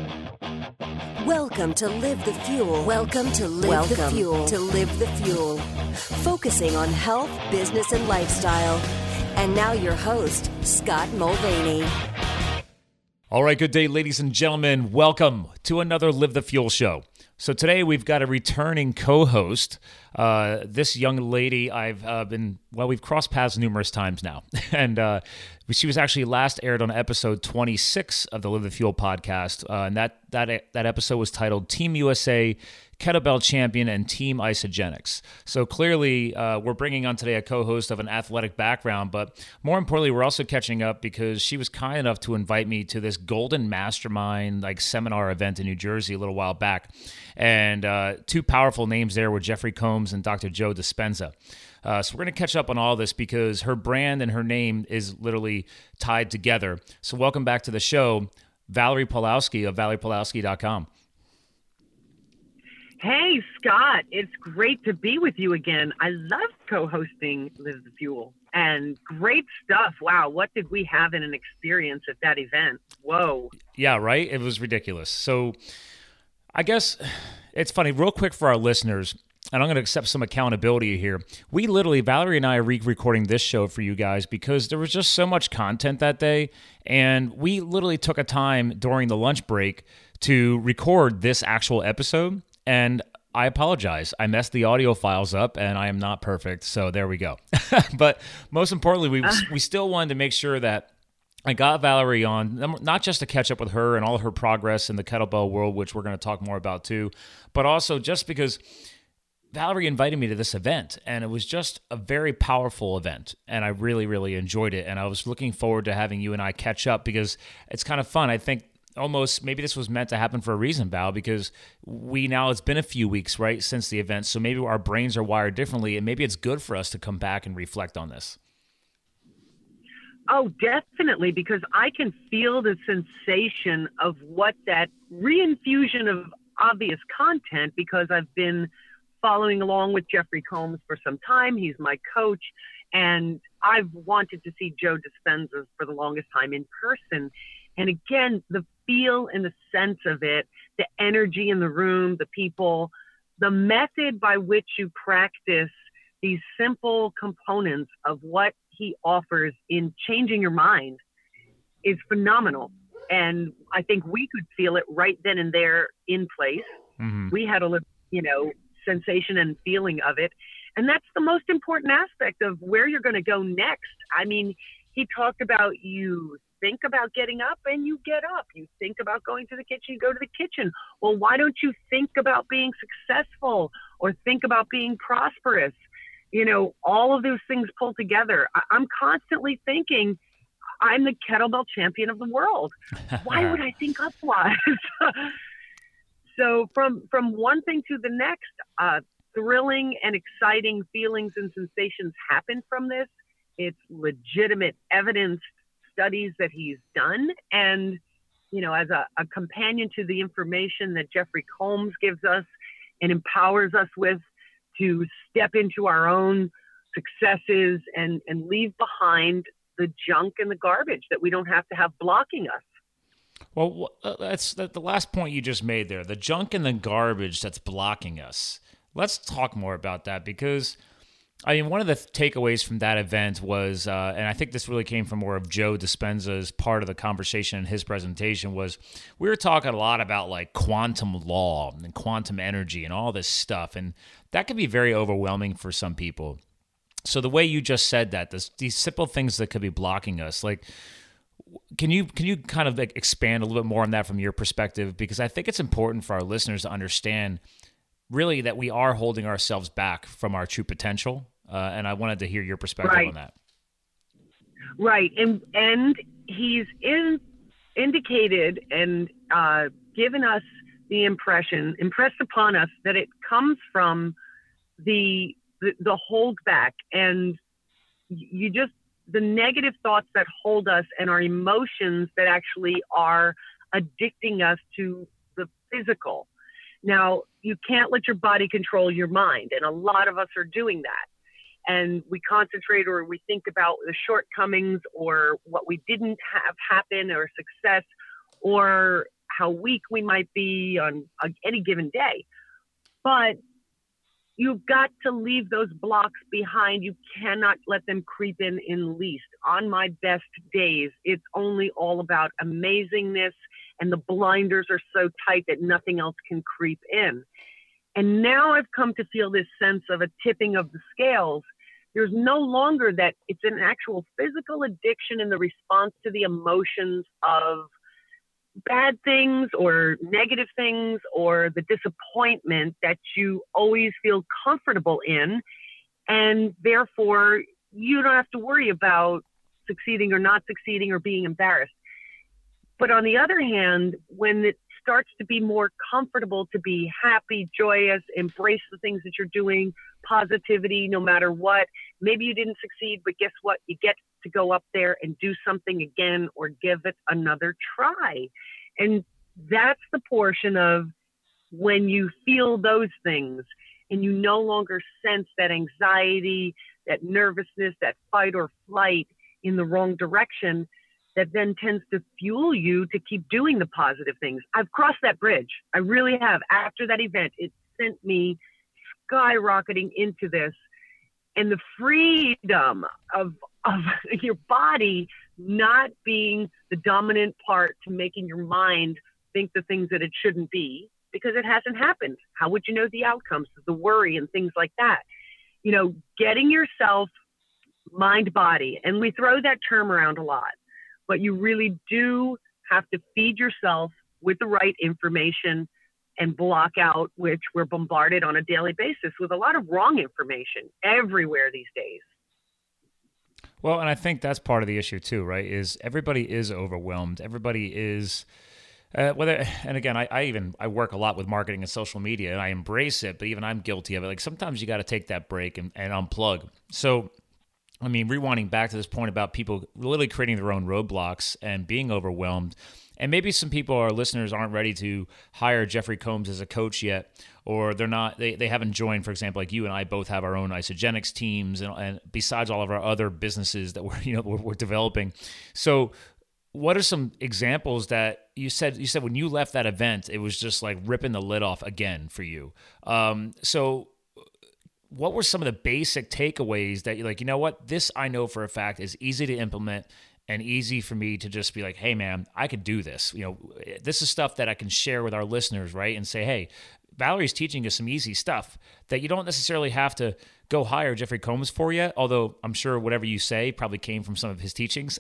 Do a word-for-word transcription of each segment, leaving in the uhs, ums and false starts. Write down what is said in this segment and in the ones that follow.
Welcome to Live the Fuel. Welcome to Live Welcome the Fuel. To Live the Fuel. Focusing on health, business, and lifestyle. And now your host, Scott Mulvaney. All right, good day, ladies and gentlemen. Welcome to another Live the Fuel show. So today we've got a returning co-host. Uh, this young lady, I've uh, been, well, we've crossed paths numerous times now. and uh, she was actually last aired on episode twenty-six of the Live the Fuel podcast. Uh, and that, that, that episode was titled Team U S A, Kettlebell Champion, and Team Isagenix. So clearly, uh, we're bringing on today a co-host of an athletic background, but more importantly, we're also catching up because she was kind enough to invite me to this Golden Mastermind like seminar event in New Jersey a little while back. And uh, two powerful names there were Jeffrey Combs and Doctor Joe Dispenza. Uh, so we're going to catch up on all this because her brand and her name is literally tied together. So welcome back to the show, Valerie Pawlowski of Valerie Pawlowski dot com. Hey, Scott, it's great to be with you again. I love co-hosting Live the Fuel and great stuff. Wow, what did we have in an experience at that event? Whoa. Yeah, right? It was ridiculous. So I guess it's funny, real quick for our listeners, and I'm going to accept some accountability here. We literally, Valerie and I are re-recording this show for you guys because there was just so much content that day, and we literally took a time during the lunch break to record this actual episode. And I apologize. I messed the audio files up, and I am not perfect. So there we go. But most importantly, we we still wanted to make sure that I got Valerie on, not just to catch up with her and all her progress in the kettlebell world, which we're going to talk more about too, but also just because Valerie invited me to this event, and it was just a very powerful event, and I really, really enjoyed it. And I was looking forward to having you and I catch up because it's kind of fun. I think almost maybe this was meant to happen for a reason, Val, because we now, it's been a few weeks, right, since the event, so maybe our brains are wired differently, and maybe it's good for us to come back and reflect on this. Oh, definitely, because I can feel the sensation of what that reinfusion of obvious content, because I've been following along with Jeffrey Combs for some time. He's my coach, and I've wanted to see Joe Dispenza for the longest time in person. And again, the feel and the sense of it, the energy in the room, the people, the method by which you practice these simple components of what he offers in changing your mind is phenomenal. And I think we could feel it right then and there in place. Mm-hmm. We had a little, you know, sensation and feeling of it. And that's the most important aspect of where you're going to go next. I mean, he talked about you think about getting up and you get up. You think about going to the kitchen, you go to the kitchen. Well, why don't you think about being successful or think about being prosperous? You know, all of those things pull together. I- I'm constantly thinking, I'm the kettlebell champion of the world. Why would I think otherwise? So from, from one thing to the next, uh, thrilling and exciting feelings and sensations happen from this. It's legitimate evidence studies that he's done. And, you know, as a, a companion to the information that Jeffrey Combs gives us and empowers us with to step into our own successes and, and leave behind the junk and the garbage that we don't have to have blocking us. Well, that's the last point you just made there, the junk and the garbage that's blocking us. Let's talk more about that because I mean, one of the takeaways from that event was, uh, and I think this really came from more of Joe Dispenza's part of the conversation in his presentation, was we were talking a lot about like quantum law and quantum energy and all this stuff, and that can be very overwhelming for some people. So the way you just said that, this, these simple things that could be blocking us, like, can you can you kind of like expand a little bit more on that from your perspective? Because I think it's important for our listeners to understand really that we are holding ourselves back from our true potential. Uh, and I wanted to hear your perspective right. on that. Right. And and he's in, indicated and uh, given us the impression, impressed upon us that it comes from the, the, the hold back and you just, the negative thoughts that hold us and our emotions that actually are addicting us to the physical. Now, you can't let your body control your mind. And a lot of us are doing that. And we concentrate or we think about the shortcomings or what we didn't have happen or success or how weak we might be on, on any given day. But you've got to leave those blocks behind. You cannot let them creep in in the least. On my best days, it's only all about amazingness, and the blinders are so tight that nothing else can creep in. And now I've come to feel this sense of a tipping of the scales. There's no longer that it's an actual physical addiction in the response to the emotions of bad things or negative things or the disappointment that you always feel comfortable in. And therefore, you don't have to worry about succeeding or not succeeding or being embarrassed. But on the other hand, when it starts to be more comfortable to be happy, joyous, embrace the things that you're doing, positivity, no matter what. Maybe you didn't succeed, but guess what? You get to go up there and do something again or give it another try. And that's the portion of when you feel those things and you no longer sense that anxiety, that nervousness, that fight or flight in the wrong direction, that then tends to fuel you to keep doing the positive things. I've crossed that bridge. I really have. After that event, it sent me skyrocketing into this. And the freedom of, of your body not being the dominant part to making your mind think the things that it shouldn't be, because it hasn't happened. How would you know the outcomes, the worry and things like that? You know, getting yourself mind, body, and we throw that term around a lot. But you really do have to feed yourself with the right information and block out, which we're bombarded on a daily basis with a lot of wrong information everywhere these days. Well, and I think that's part of the issue too, right? Is everybody is overwhelmed. Everybody is, uh, whether, and again, I, I even, I work a lot with marketing and social media and I embrace it, but even I'm guilty of it. Like sometimes you got to take that break and, and unplug. So I mean, rewinding back to this point about people literally creating their own roadblocks and being overwhelmed. And maybe some people, our listeners, aren't ready to hire Jeffrey Combs as a coach yet, or they're not, they, they haven't joined, for example, like you and I both have our own Isagenix teams and, and besides all of our other businesses that we're, you know, we're, we're developing. So what are some examples that you said, you said when you left that event, it was just like ripping the lid off again for you. Um, so what were some of the basic takeaways that you're like, you know what, this I know for a fact is easy to implement and easy for me to just be like, hey man, I could do this. You know, this is stuff that I can share with our listeners, right? And say, hey, Valerie's teaching us some easy stuff that you don't necessarily have to go hire Jeffrey Combs for yet, although I'm sure whatever you say probably came from some of his teachings.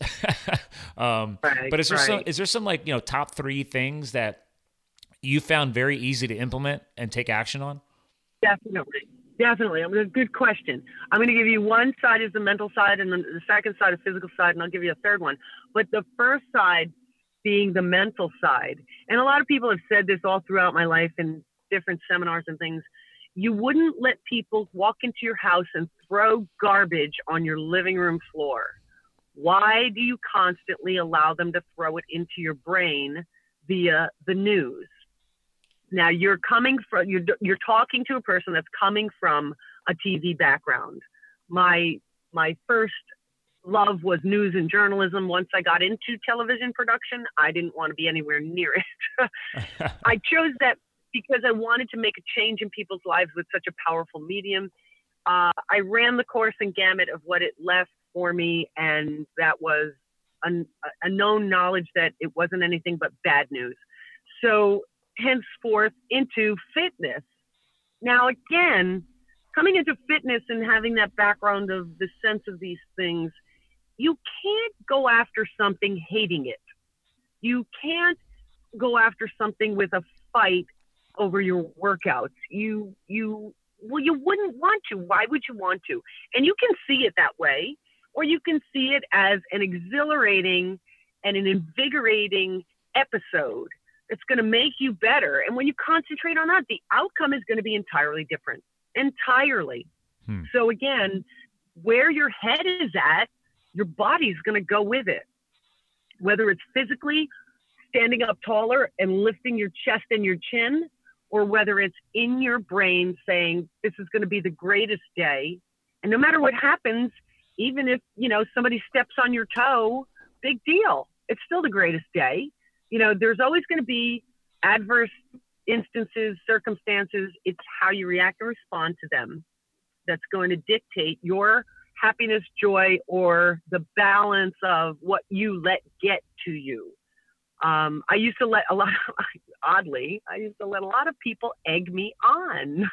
um, right, but is there right. some, is there some like, you know, top three things that you found very easy to implement and take action on? Definitely. Definitely. I mean, a good question. I'm going to give you one side is the mental side and then the second side is physical side, and I'll give you a third one. But the first side being the mental side. And a lot of people have said this all throughout my life in different seminars and things. You wouldn't let people walk into your house and throw garbage on your living room floor. Why do you constantly allow them to throw it into your brain via the news? Now you're coming from, you're, you're talking to a person that's coming from a T V background. My, my first love was news and journalism. Once I got into television production, I didn't want to be anywhere near it. I chose that because I wanted to make a change in people's lives with such a powerful medium. Uh, I ran the course and gamut of what it left for me, and that was a, a known knowledge that it wasn't anything but bad news. So henceforth into fitness. Now, again, coming into fitness and having that background of the sense of these things, you can't go after something hating it. You can't go after something with a fight over your workouts. You, you, well, you wouldn't want to. Why would you want to? And you can see it that way, or you can see it as an exhilarating and an invigorating episode. It's going to make you better. And when you concentrate on that, the outcome is going to be entirely different. Entirely. Hmm. So again, where your head is at, your body's going to go with it. Whether it's physically standing up taller and lifting your chest and your chin, or whether it's in your brain saying, this is going to be the greatest day. And no matter what happens, even if, you know, somebody steps on your toe, big deal. It's still the greatest day. you know, there's always going to be adverse instances, circumstances. It's how you react and respond to them that's going to dictate your happiness, joy, or the balance of what you let get to you. Um, I used to let a lot of, oddly, I used to let a lot of people egg me on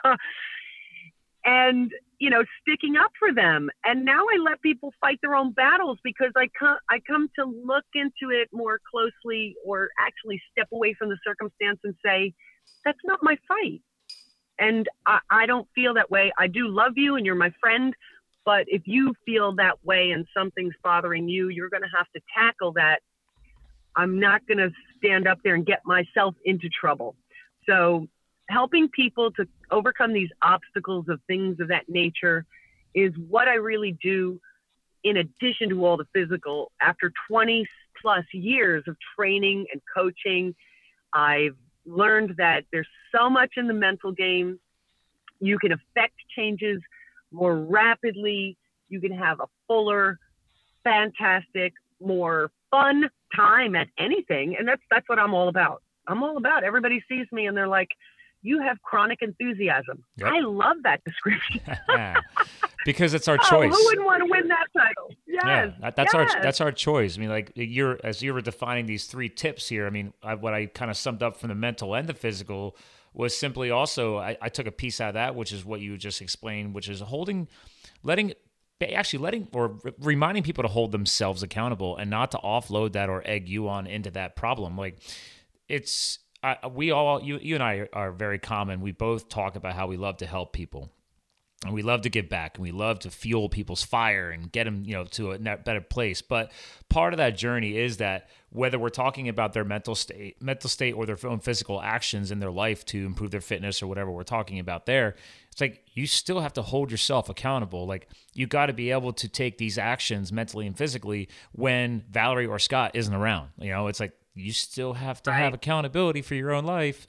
and, you know, sticking up for them. And now I let people fight their own battles because I come, I come to look into it more closely, or actually step away from the circumstance and say, that's not my fight. And I, I don't feel that way. I do love you and you're my friend, but if you feel that way and something's bothering you, you're going to have to tackle that. I'm not going to stand up there and get myself into trouble. So helping people to overcome these obstacles of things of that nature is what I really do, in addition to all the physical. After twenty plus years of training and coaching, I've learned that there's so much in the mental game. You can affect changes more rapidly. You can have a fuller, fantastic, more fun time at anything. And that's, that's what I'm all about. I'm all about, everybody sees me and they're like, you have chronic enthusiasm. Yep. I love that description. Because it's our oh, choice. Who wouldn't want to win that title? Yes. Yeah, that's yes. our that's our choice. I mean, like you're as you were defining these three tips here. I mean, I, what I kind of summed up from the mental and the physical was simply also I, I took a piece out of that, which is what you just explained, which is holding, letting, actually letting or reminding people to hold themselves accountable and not to offload that or egg you on into that problem. Like it's. I, we all, you, you and I are very common. We both talk about how we love to help people, and we love to give back, and we love to fuel people's fire and get them, you know, to a better place. But part of that journey is that whether we're talking about their mental state, mental state, or their own physical actions in their life to improve their fitness or whatever we're talking about there, it's like you still have to hold yourself accountable. Like you got to be able to take these actions mentally and physically when Valerie or Scott isn't around. You know, it's like, you still have to right. have accountability for your own life.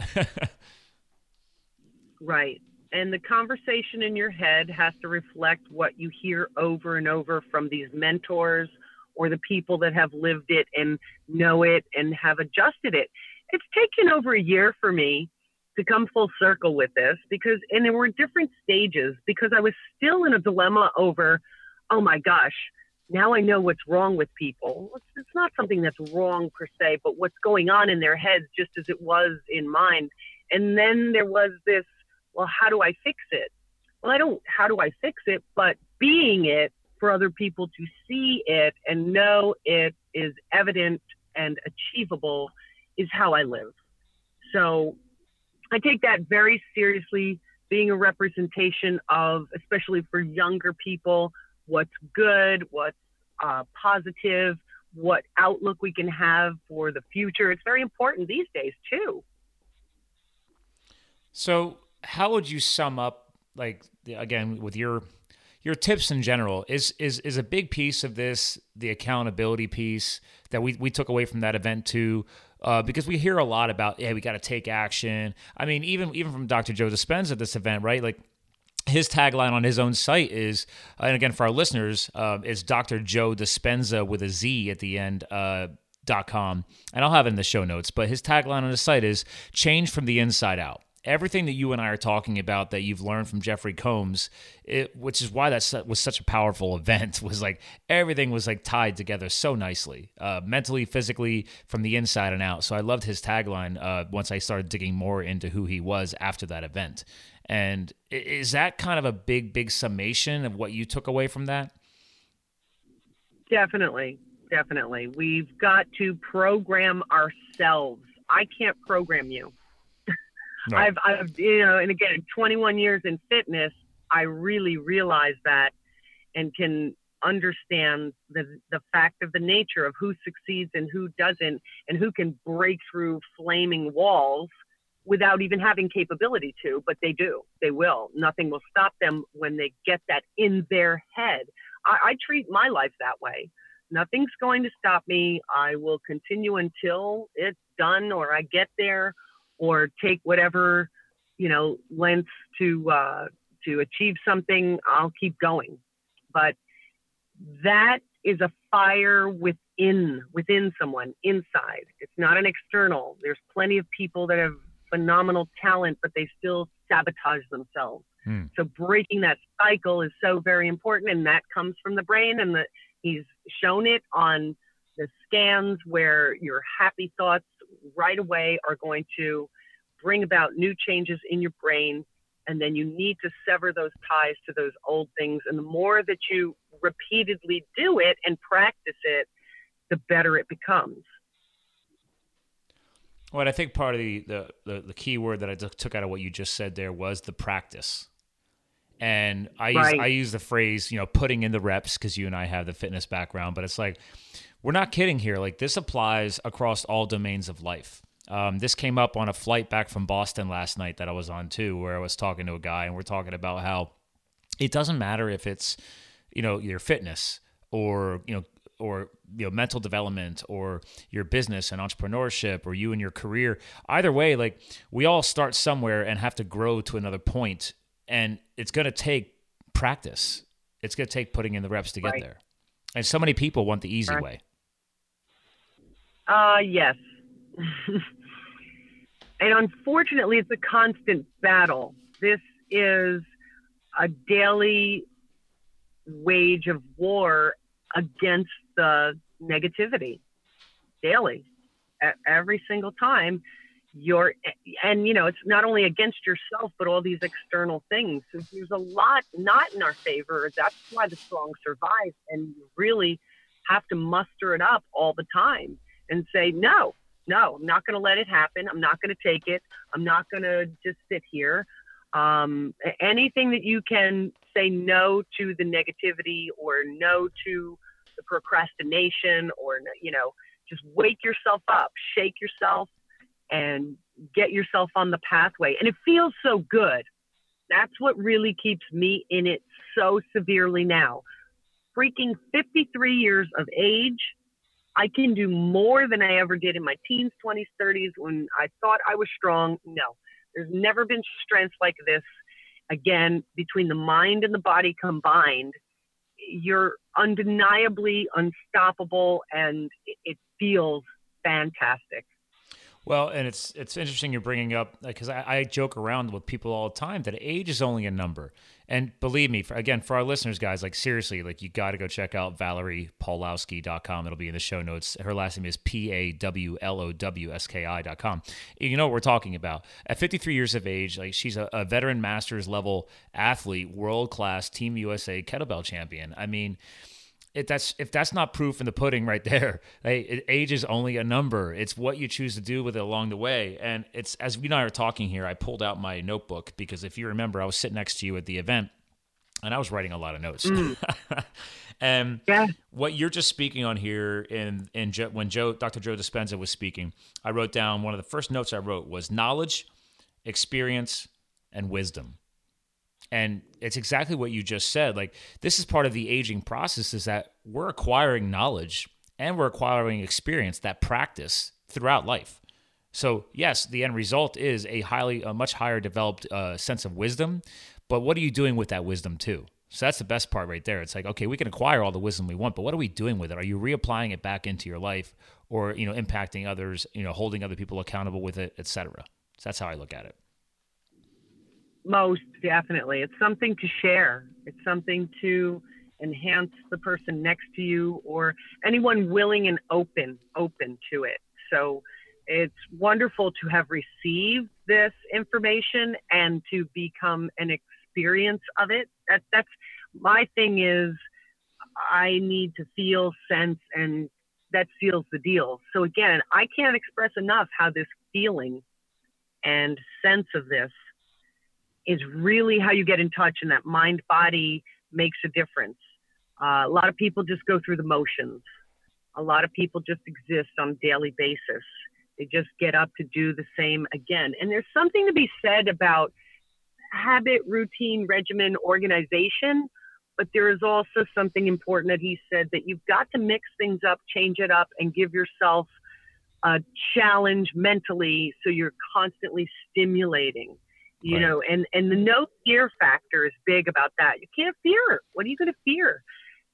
Right. And the conversation in your head has to reflect what you hear over and over from these mentors or the people that have lived it and know it and have adjusted it. It's taken over a year for me to come full circle with this because, and there were different stages because I was still in a dilemma over, oh my gosh, now I know what's wrong with people. It's, it's not something that's wrong per se, but what's going on in their heads just as it was in mine. And then there was this, well, how do I fix it? Well, I don't, how do I fix it? But being it for other people to see it and know it is evident and achievable is how I live. So I take that very seriously, being a representation of, especially for younger people, what's good, what's uh, positive, what outlook we can have for the future. It's very important these days too. So how would you sum up, like, again, with your your tips in general, is is is a big piece of this the accountability piece that we, we took away from that event too? Uh, because we hear a lot about, hey, we got to take action. I mean, even even from Doctor Joe Dispenza at this event, right? Like, his tagline on his own site is, and again, for our listeners, uh, is Doctor Joe Dispenza with a Z at the end, uh, dot com. And I'll have it in the show notes. But his tagline on his site is change from the inside out. Everything that you and I are talking about that you've learned from Jeffrey Combs, it, which is why that was such a powerful event, was like everything was like tied together so nicely, uh, mentally, physically, from the inside and out. So I loved his tagline uh, once I started digging more into who he was after that event. And is that kind of a big, big summation of what you took away from that? Definitely. Definitely. We've got to program ourselves. I can't program you. No. I've, I've, you know, and again, twenty-one years in fitness, I really realize that and can understand the the fact of the nature of who succeeds and who doesn't, and who can break through flaming walls without even having capability to, but they do. They will. Nothing will stop them when they get that in their head. I, I treat my life that way. Nothing's going to stop me. I will continue until it's done or I get there, or take whatever, you know, lengths to uh, to achieve something. I'll keep going. But that is a fire within, within someone, inside. It's not an external. There's plenty of people that have phenomenal talent, but they still sabotage themselves. Mm. So breaking that cycle is so very important, and that comes from the brain. And the, he's shown it on the scans where your happy thoughts right away are going to bring about new changes in your brain. And then you need to sever those ties to those old things. And the more that you repeatedly do it and practice it, the better it becomes. Well, I think part of the, the, the, the key word that I took out of what you just said there was the practice. And I use, right. I use the phrase, you know, putting in the reps, because you and I have the fitness background, but it's like, we're not kidding here. Like, this applies across all domains of life. Um, this came up on a flight back from Boston last night that I was on too, where I was talking to a guy, and we're talking about how it doesn't matter if it's, you know, your fitness or, you know, or, you know, mental development or your business and entrepreneurship or you and your career. Either way, like, we all start somewhere and have to grow to another point, and it's going to take practice. It's going to take putting in the reps to get right. there. And so many people want the easy right. way. Uh, yes. And unfortunately, it's a constant battle. This is a daily wage of war against the negativity. Daily. Every single time you're, and you know, it's not only against yourself, but all these external things. So there's a lot not in our favor. That's why the strong survive. And you really have to muster it up all the time and say, no, no, I'm not going to let it happen. I'm not going to take it. I'm not going to just sit here. Um, anything that you can say no to the negativity or no to the procrastination, or, you know, just wake yourself up, shake yourself, and get yourself on the pathway. And it feels so good. That's what really keeps me in it so severely now. Freaking fifty-three years of age, I can do more than I ever did in my teens, twenties, thirties when I thought I was strong. No, there's never been strength like this. Again, between the mind and the body combined, you're undeniably unstoppable, and it feels fantastic. Well, and it's it's interesting you're bringing up, because I, I joke around with people all the time that age is only a number. And believe me, for, again, for our listeners, guys, like, seriously, like, you got to go check out Valerie Pawlowski dot com. It'll be in the show notes. Her last name is P A W L O W S K I dot com. You know what we're talking about. At fifty-three years of age, like, she's a, a veteran masters level athlete, world-class Team U S A kettlebell champion. I mean, If that's if that's not proof in the pudding right there, hey, age is only a number. It's what you choose to do with it along the way. And it's, as we and I are talking here, I pulled out my notebook, because if you remember, I was sitting next to you at the event, and I was writing a lot of notes. Mm. And yeah. what you're just speaking on here, in in jo- when Joe, Doctor Joe Dispenza was speaking, I wrote down, one of the first notes I wrote was knowledge, experience, and wisdom. And it's exactly what you just said. Like, this is part of the aging process, is that we're acquiring knowledge and we're acquiring experience, that practice throughout life. So yes, the end result is a highly, a much higher developed uh, sense of wisdom. But what are you doing with that wisdom too? So that's the best part right there. It's like, okay, we can acquire all the wisdom we want, but what are we doing with it? Are you reapplying it back into your life, or, you know, impacting others, you know, holding other people accountable with it, et cetera? So that's how I look at it. Most definitely. It's something to share. It's something to enhance the person next to you, or anyone willing and open, open to it. So it's wonderful to have received this information and to become an experience of it. That, that's my thing is, I need to feel, sense, and that seals the deal. So again, I can't express enough how this feeling and sense of this is really how you get in touch, and that mind body makes a difference. Uh, a lot of people just go through the motions. A lot of people just exist on a daily basis. They just get up to do the same again. And there's something to be said about habit, routine, regimen, organization, but there is also something important that he said, that you've got to mix things up, change it up, and give yourself a challenge mentally, so you're constantly stimulating. You right. know, and, and the no fear factor is big about that. You can't fear. What are you going to fear?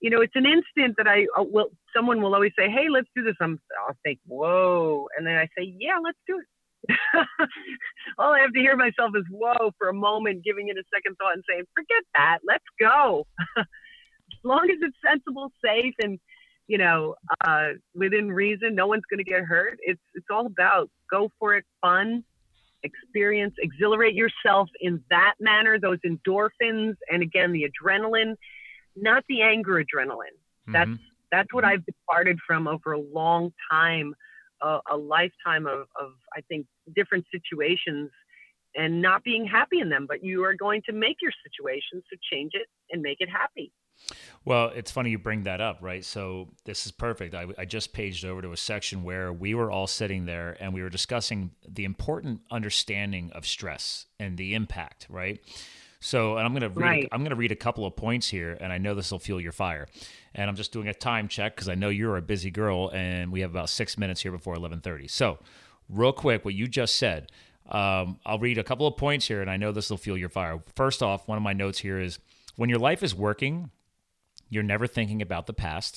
you know, it's an instant that I uh, will, someone will always say, hey, let's do this. I'm, I'll think, whoa. And then I say, yeah, let's do it. All I have to hear myself is whoa for a moment, giving it a second thought and saying, forget that. Let's go. As long as it's sensible, safe, and, you know, uh, within reason, no one's going to get hurt. It's, it's all about go for it, fun, experience, exhilarate yourself in that manner, those endorphins. And again, the adrenaline, not the anger adrenaline. Mm-hmm. That's, that's what I've departed from over a long time, uh, a lifetime of, of, I think, different situations and not being happy in them, but you are going to make your situations to change it and make it happy. Well, it's funny you bring that up, right? So this is perfect. I, I just paged over to a section where we were all sitting there and we were discussing the important understanding of stress and the impact, right? So, and I'm going to read, right. I'm going to read a couple of points here, and I know this will fuel your fire. And I'm just doing a time check because I know you're a busy girl, and we have about six minutes here before eleven thirty. So, real quick, what you just said. Um, I'll read a couple of points here, and I know this will fuel your fire. First off, one of my notes here is when your life is working, you're never thinking about the past.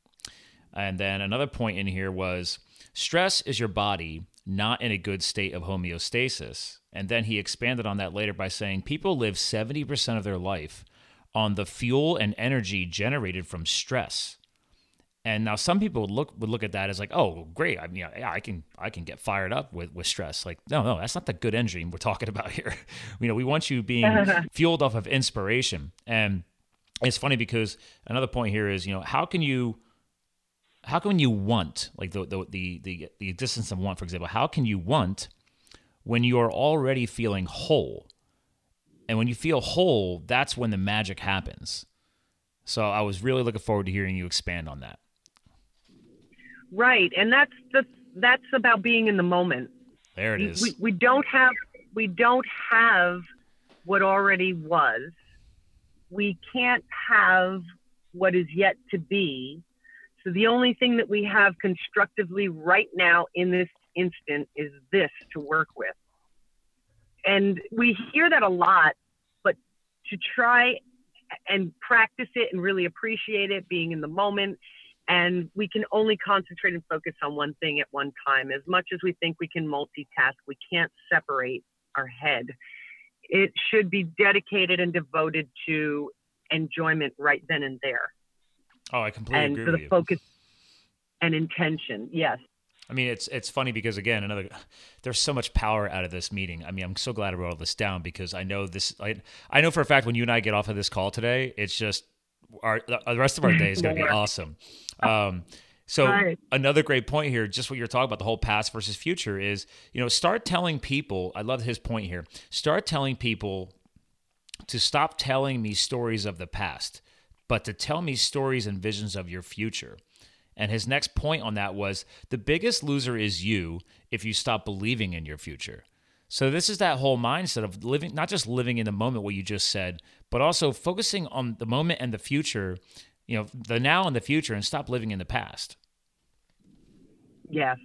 And then another point in here was stress is your body not in a good state of homeostasis. And then he expanded on that later by saying people live seventy percent of their life on the fuel and energy generated from stress. And now some people would look would look at that as like, oh, great. I mean, yeah, I can I can get fired up with, with stress. Like, no, no, that's not the good energy we're talking about here. You know, we want you being fueled off of inspiration. And it's funny because another point here is, you know, how can you how can you want, like the the the the, the existence of want, for example, how can you want when you are already feeling whole? And when you feel whole, that's when the magic happens. So I was really looking forward to hearing you expand on that. Right, and that's the that's about being in the moment. There it is. We, we don't have we don't have what already was. We can't have what is yet to be. So the only thing that we have constructively right now in this instant is this to work with. And we hear that a lot, but to try and practice it and really appreciate it, being in the moment. And we can only concentrate and focus on one thing at one time. As much as we think we can multitask, we can't separate our head. It should be dedicated and devoted to enjoyment right then and there. Oh, I completely and agree for with the you. Focus and intention, yes. I mean, it's it's funny because, again, another there's so much power out of this meeting. I mean, I'm so glad I wrote all this down because I know this. I, I know for a fact when you and I get off of this call today, it's just our the rest of our day is going to be awesome. Um, so right. Another great point here, just what you're talking about, the whole past versus future is, you know, start telling people. I love his point here. Start telling people to stop telling me stories of the past, but to tell me stories and visions of your future. And his next point on that was the biggest loser is you if you stop believing in your future. So this is that whole mindset of living, not just living in the moment, what you just said, but also focusing on the moment and the future, you know, the now and the future, and stop living in the past. Yes.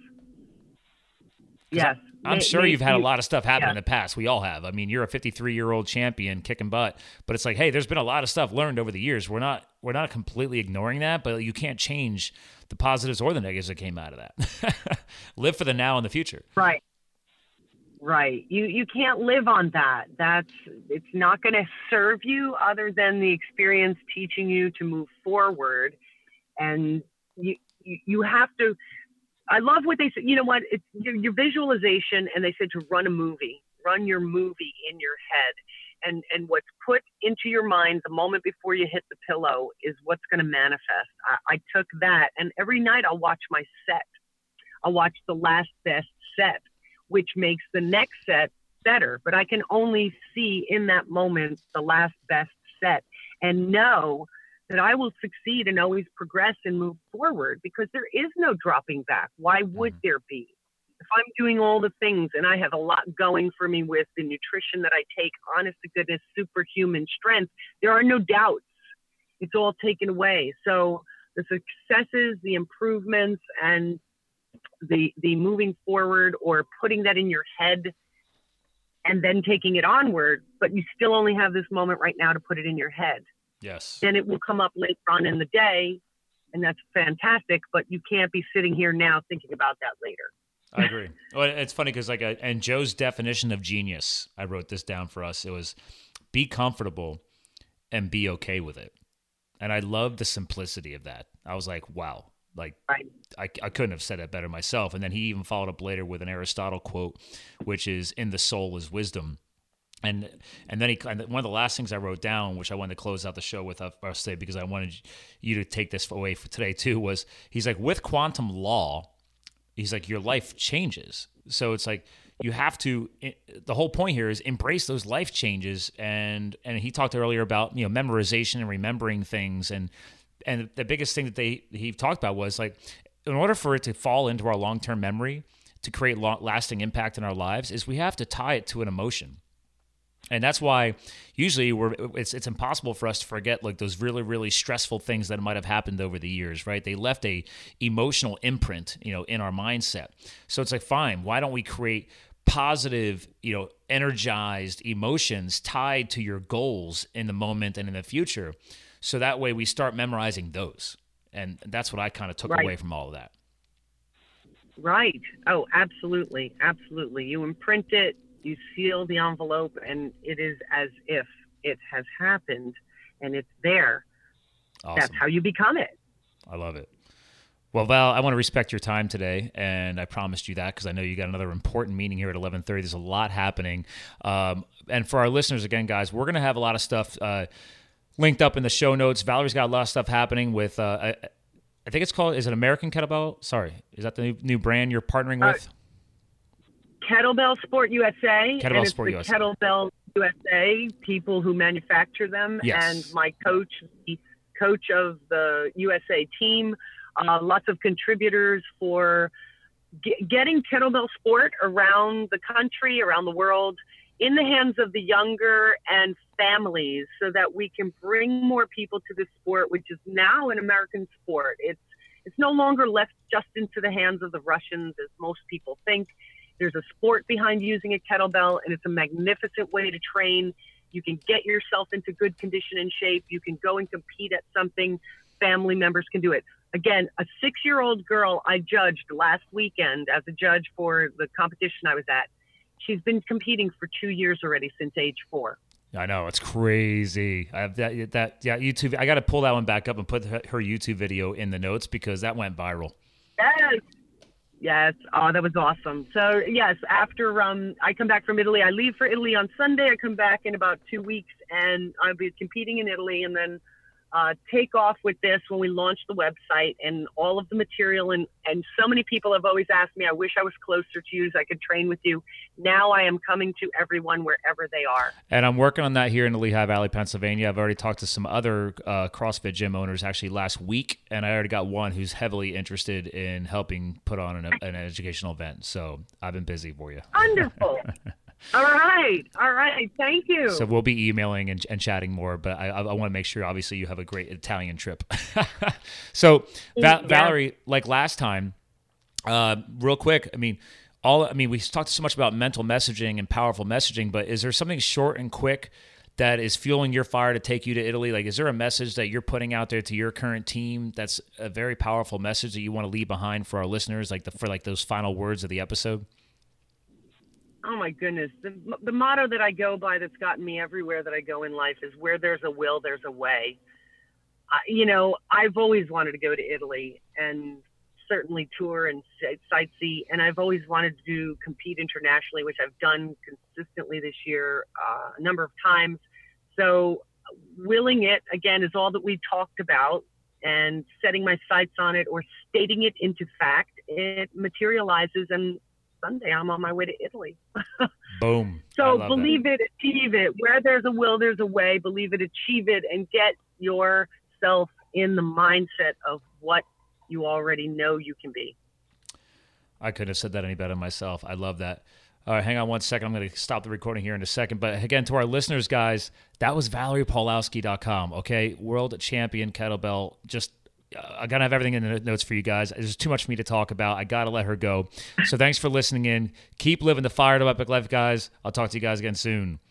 Yes. I, I'm sure you've had a lot of stuff happen yeah. in the past. We all have. I mean, you're a fifty-three-year-old champion kicking butt, but it's like, hey, there's been a lot of stuff learned over the years. We're not we're not completely ignoring that, but you can't change the positives or the negatives that came out of that. Live for the now and the future. Right. Right. You you can't live on that. That's it's not going to serve you other than the experience teaching you to move forward. And you you, you have to. I love what they said. You know what? It's your, your visualization, and they said to run a movie, run your movie in your head. And and what's put into your mind the moment before you hit the pillow is what's going to manifest. I, I took that, and every night I'll watch my set. I'll watch the last best set, which makes the next set better. But I can only see in that moment the last best set and know that I will succeed and always progress and move forward because there is no dropping back. Why would there be? If I'm doing all the things and I have a lot going for me with the nutrition that I take, honest to goodness, superhuman strength, there are no doubts. It's all taken away. So the successes, the improvements, and the the moving forward or putting that in your head and then taking it onward, but you still only have this moment right now to put it in your head. Yes. Then it will come up later on in the day, and that's fantastic, but you can't be sitting here now thinking about that later. I agree. Well, it's funny because like, a, and Joe's definition of genius, I wrote this down for us. It was be comfortable and be okay with it. And I love the simplicity of that. I was like, wow, like right. I, I couldn't have said it better myself. And then he even followed up later with an Aristotle quote, which is in the soul is wisdom. And and then he and one of the last things I wrote down, which I wanted to close out the show with, I'll say, because I wanted you to take this away for today too, was he's like, with quantum law, he's like, your life changes. So it's like you have to, the whole point here is embrace those life changes. And and he talked earlier about, you know, memorization and remembering things. And and the biggest thing that they he talked about was like, in order for it to fall into our long-term memory, to create long, lasting impact in our lives, is we have to tie it to an emotion. And that's why usually we're it's it's impossible for us to forget like those really, really stressful things that might have happened over the years, right? They left a emotional imprint, you know, in our mindset. So it's like, fine, why don't we create positive, you know, energized emotions tied to your goals in the moment and in the future? So that way we start memorizing those. And that's what I kind of took right. away from all of that. Right. Oh, absolutely. Absolutely. You imprint it. You seal the envelope, and it is as if it has happened, and it's there. Awesome. That's how you become it. I love it. Well, Val, I want to respect your time today, and I promised you that because I know you got another important meeting here at eleven thirty. There's a lot happening. Um, and for our listeners, again, guys, we're going to have a lot of stuff uh, linked up in the show notes. Valerie's got a lot of stuff happening with, uh, I, I think it's called, is it American Kettlebell? Sorry. Is that the new, new brand you're partnering with? Uh, Kettlebell Sport U S A, Kettlebell and it's Sport the U S A. Kettlebell U S A people who manufacture them, yes. and my coach, the coach of the U S A team, uh, lots of contributors for g- getting kettlebell sport around the country, around the world, in the hands of the younger and families, so that we can bring more people to this sport, which is now an American sport. It's it's no longer left just into the hands of the Russians, as most people think. There's a sport behind using a kettlebell, and it's a magnificent way to train. You can get yourself into good condition and shape. You can go and compete at something. Family members can do it. Again, a six-year-old girl I judged last weekend as a judge for the competition I was at. She's been competing for two years already, since age four. I know, it's crazy. I have that that yeah YouTube. I got to pull that one back up and put her YouTube video in the notes because that went viral. Yes. Yes. Oh, that was awesome. So yes, after um, I come back from Italy, I leave for Italy on Sunday. I come back in about two weeks and I'll be competing in Italy, and then uh, take off with this when we launch the website and all of the material. And, and so many people have always asked me, I wish I was closer to you so I could train with you. Now I am coming to everyone wherever they are. And I'm working on that here in the Lehigh Valley, Pennsylvania. I've already talked to some other uh, CrossFit gym owners actually last week, and I already got one who's heavily interested in helping put on an, an educational event. So I've been busy for you. Wonderful. All right. All right. Thank you. So we'll be emailing and, and chatting more, but I, I, I want to make sure, obviously, you have a great Italian trip. So, Va- yeah. Valerie, like last time, uh, real quick, I mean, all I mean, we talked so much about mental messaging and powerful messaging, but is there something short and quick that is fueling your fire to take you to Italy? Like, is there a message that you're putting out there to your current team that's a very powerful message that you want to leave behind for our listeners, like the, for like those final words of the episode? Oh my goodness. The, the motto that I go by that's gotten me everywhere that I go in life is where there's a will, there's a way. Uh, you know, I've always wanted to go to Italy and certainly tour and sightsee. And I've always wanted to compete internationally, which I've done consistently this year, uh, a number of times. So willing it, again, is all that we talked about, and setting my sights on it or stating it into fact, it materializes, and Sunday I'm on my way to Italy. Boom. So believe that. it, achieve it. Where there's a will, there's a way. Believe it, achieve it, and get yourself in the mindset of what you already know you can be. I couldn't have said that any better myself. I love that. All right, hang on one second. I'm going to stop the recording here in a second. But again, to our listeners, guys, that was Valerie Pawlowski dot com, okay? World champion kettlebell. Just, uh, I got to have everything in the notes for you guys. There's too much for me to talk about. I got to let her go. So thanks for listening in. Keep living the fired up epic life, guys. I'll talk to you guys again soon.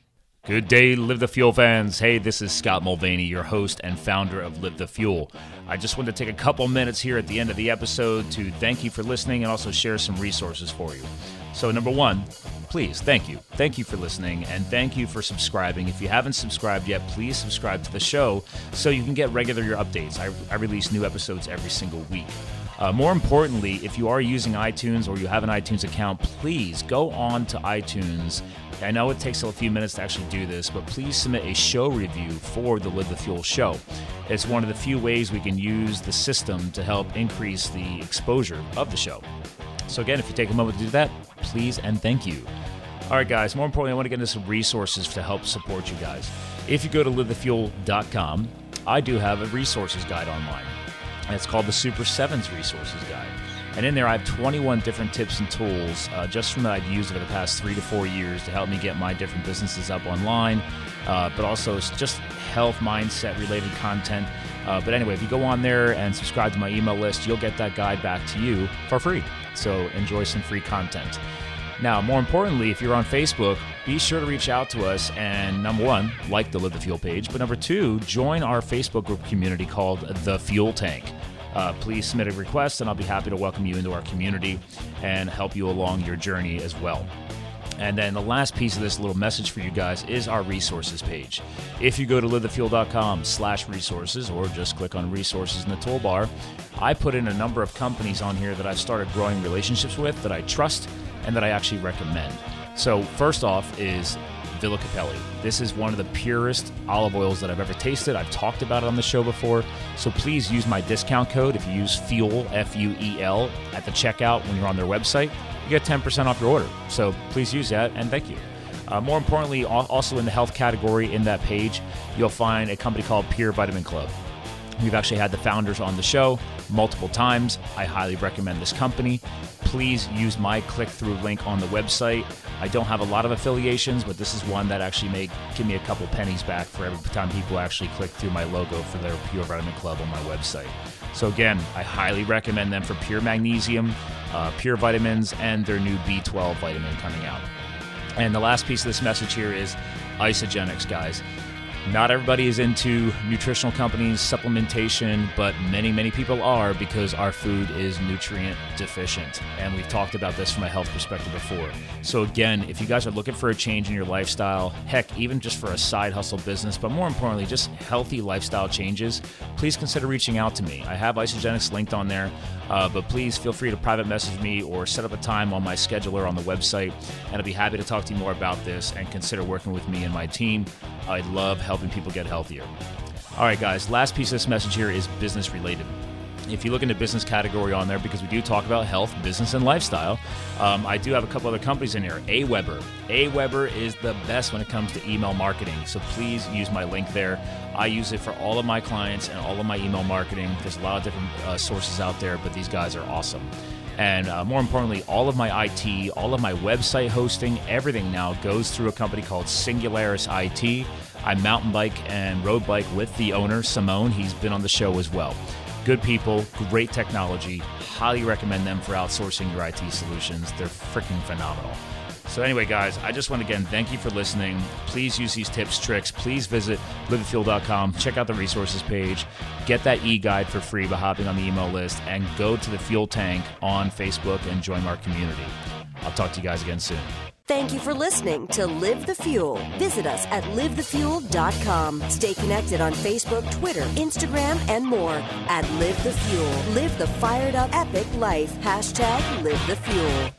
Good day, Live the Fuel fans. Hey, this is Scott Mulvaney, your host and founder of Live the Fuel. I just wanted to take a couple minutes here at the end of the episode to thank you for listening and also share some resources for you. So number one, please, thank you. Thank you for listening, and thank you for subscribing. If you haven't subscribed yet, please subscribe to the show so you can get regular updates. I, I release new episodes every single week. Uh, more importantly, if you are using iTunes or you have an iTunes account, please go on to iTunes. I know it takes a few minutes to actually do this, but please submit a show review for the Live the Fuel show. It's one of the few ways we can use the system to help increase the exposure of the show. So again, if you take a moment to do that, please and thank you. All right, guys, more importantly, I want to get into some resources to help support you guys. If you go to live the fuel dot com, I do have a resources guide online. And it's called the Super Sevens Resources Guide. And in there, I have twenty-one different tips and tools uh, just from that I've used over the past three to four years to help me get my different businesses up online, uh, but also it's just health, mindset-related content. Uh, but anyway, if you go on there and subscribe to my email list, you'll get that guide back to you for free. So enjoy some free content. Now, more importantly, if you're on Facebook, be sure to reach out to us and, number one, like the Live the Fuel page, but number two, join our Facebook group community called The Fuel Tank. Uh, please submit a request, and I'll be happy to welcome you into our community and help you along your journey as well. And then the last piece of this little message for you guys is our resources page. If you go to live the fuel dot com slash resources or just click on resources in the toolbar, I put in a number of companies on here that I've started growing relationships with that I trust and that I actually recommend. So first off is Villa Capelli. This is one of the purest olive oils that I've ever tasted. I've talked about it on the show before. So please use my discount code. If you use FUEL, F U E L, at the checkout when you're on their website, you get ten percent off your order. So please use that, and thank you. Uh, more importantly, also in the health category in that page, you'll find a company called Pure Vitamin Club. We've actually had the founders on the show multiple times. I highly recommend this company. Please use my click-through link on the website. I don't have a lot of affiliations, but this is one that actually may give me a couple pennies back for every time people actually click through my logo for their Pure Vitamin Club on my website. So again, I highly recommend them for pure magnesium, uh, pure vitamins, and their new B twelve vitamin coming out. And the last piece of this message here is Isagenix, guys. Not everybody is into nutritional companies, supplementation, but many, many people are because our food is nutrient deficient. And we've talked about this from a health perspective before. So again, if you guys are looking for a change in your lifestyle, heck, even just for a side hustle business, but more importantly, just healthy lifestyle changes, please consider reaching out to me. I have Isagenix linked on there, uh, but please feel free to private message me or set up a time on my scheduler on the website, and I'll be happy to talk to you more about this and consider working with me and my team. I love helping people get healthier. All right, guys, last piece of this message here is business related. If you look in the business category on there, because we do talk about health, business, and lifestyle, um, I do have a couple other companies in here. AWeber. AWeber is the best when it comes to email marketing, so please use my link there. I use it for all of my clients and all of my email marketing. There's a lot of different uh, sources out there, but these guys are awesome. And uh, more importantly, all of my I T, all of my website hosting, everything now goes through a company called Singularis I T. I mountain bike and road bike with the owner, Simone. He's been on the show as well. Good people, great technology. Highly recommend them for outsourcing your I T solutions. They're freaking phenomenal. So anyway, guys, I just want to again thank you for listening. Please use these tips, tricks. Please visit live the fuel dot com. Check out the resources page. Get that e-guide for free by hopping on the email list, and go to the Fuel Tank on Facebook and join our community. I'll talk to you guys again soon. Thank you for listening to Live the Fuel. Visit us at live the fuel dot com. Stay connected on Facebook, Twitter, Instagram, and more at Live the Fuel. Live the fired up epic life. Hashtag Live the Fuel.